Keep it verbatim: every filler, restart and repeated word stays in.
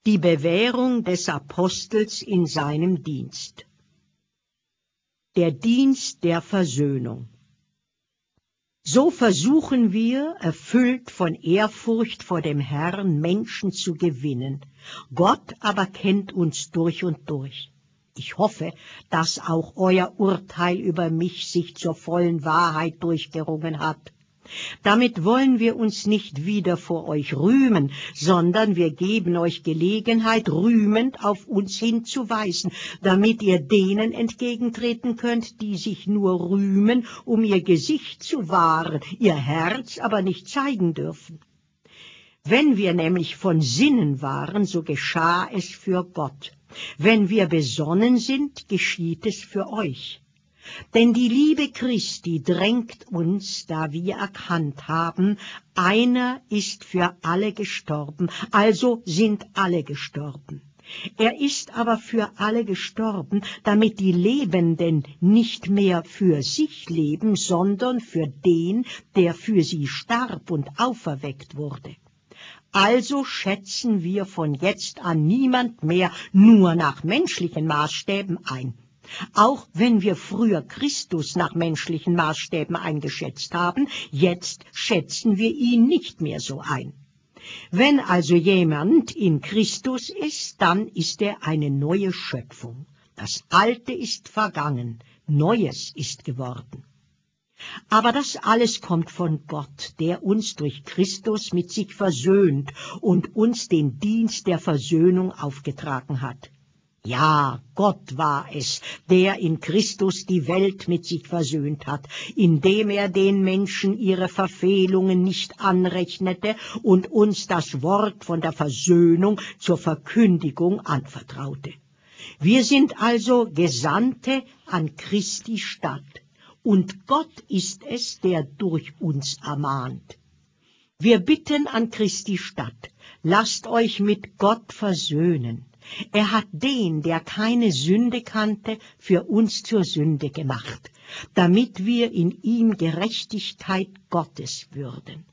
Die Bewährung des Apostels in seinem Dienst. Der Dienst der Versöhnung. So versuchen wir, erfüllt von Ehrfurcht vor dem Herrn, Menschen zu gewinnen. Gott aber kennt uns durch und durch. Ich hoffe, dass auch euer Urteil über mich sich zur vollen Wahrheit durchgerungen hat. Damit wollen wir uns nicht wieder vor euch rühmen, sondern wir geben euch Gelegenheit, rühmend auf uns hinzuweisen, damit ihr denen entgegentreten könnt, die sich nur rühmen, um ihr Gesicht zu wahren, ihr Herz aber nicht zeigen dürfen. Wenn wir nämlich von Sinnen waren, so geschah es für Gott. Wenn wir besonnen sind, geschieht es für euch. Denn die Liebe Christi drängt uns, da wir erkannt haben, einer ist für alle gestorben, also sind alle gestorben. Er ist aber für alle gestorben, damit die Lebenden nicht mehr für sich leben, sondern für den, der für sie starb und auferweckt wurde. Also schätzen wir von jetzt an niemand mehr nur nach menschlichen Maßstäben ein. Auch wenn wir früher Christus nach menschlichen Maßstäben eingeschätzt haben, jetzt schätzen wir ihn nicht mehr so ein. Wenn also jemand in Christus ist, dann ist er eine neue Schöpfung. Das Alte ist vergangen, Neues ist geworden. Aber das alles kommt von Gott, der uns durch Christus mit sich versöhnt und uns den Dienst der Versöhnung aufgetragen hat. Ja, Gott war es, der in Christus die Welt mit sich versöhnt hat, indem er den Menschen ihre Verfehlungen nicht anrechnete und uns das Wort von der Versöhnung zur Verkündigung anvertraute. Wir sind also Gesandte an Christi Stadt, und Gott ist es, der durch uns ermahnt. Wir bitten an Christi Stadt, lasst euch mit Gott versöhnen. Er hat den, der keine Sünde kannte, für uns zur Sünde gemacht, damit wir in ihm Gerechtigkeit Gottes würden.